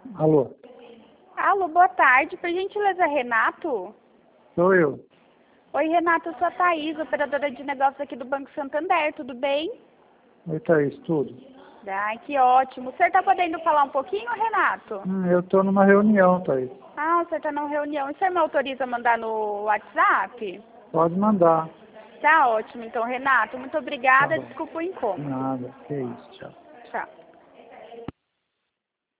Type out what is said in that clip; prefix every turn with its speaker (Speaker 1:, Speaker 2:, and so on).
Speaker 1: Alô?
Speaker 2: Alô, boa tarde. Por gentileza, Renato?
Speaker 1: Sou eu.
Speaker 2: Oi, Renato, eu sou a Thaís, operadora de negócios aqui do Banco Santander, tudo bem?
Speaker 1: Oi, Thaís, tudo?
Speaker 2: Ai, que ótimo. O senhor está podendo falar um pouquinho, Renato?
Speaker 1: Eu estou numa reunião, Thaís.
Speaker 2: Ah, o senhor está numa reunião. O senhor me autoriza a mandar no WhatsApp?
Speaker 1: Pode mandar.
Speaker 2: Tá ótimo, então, Renato. Muito
Speaker 1: Tá
Speaker 2: obrigada.
Speaker 1: bom.
Speaker 2: Desculpa o incômodo.
Speaker 1: Nada, que isso, tchau.
Speaker 2: Tchau.